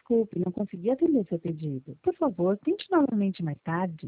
Desculpe, não consegui atender seu pedido. Por favor, tente novamente mais tarde.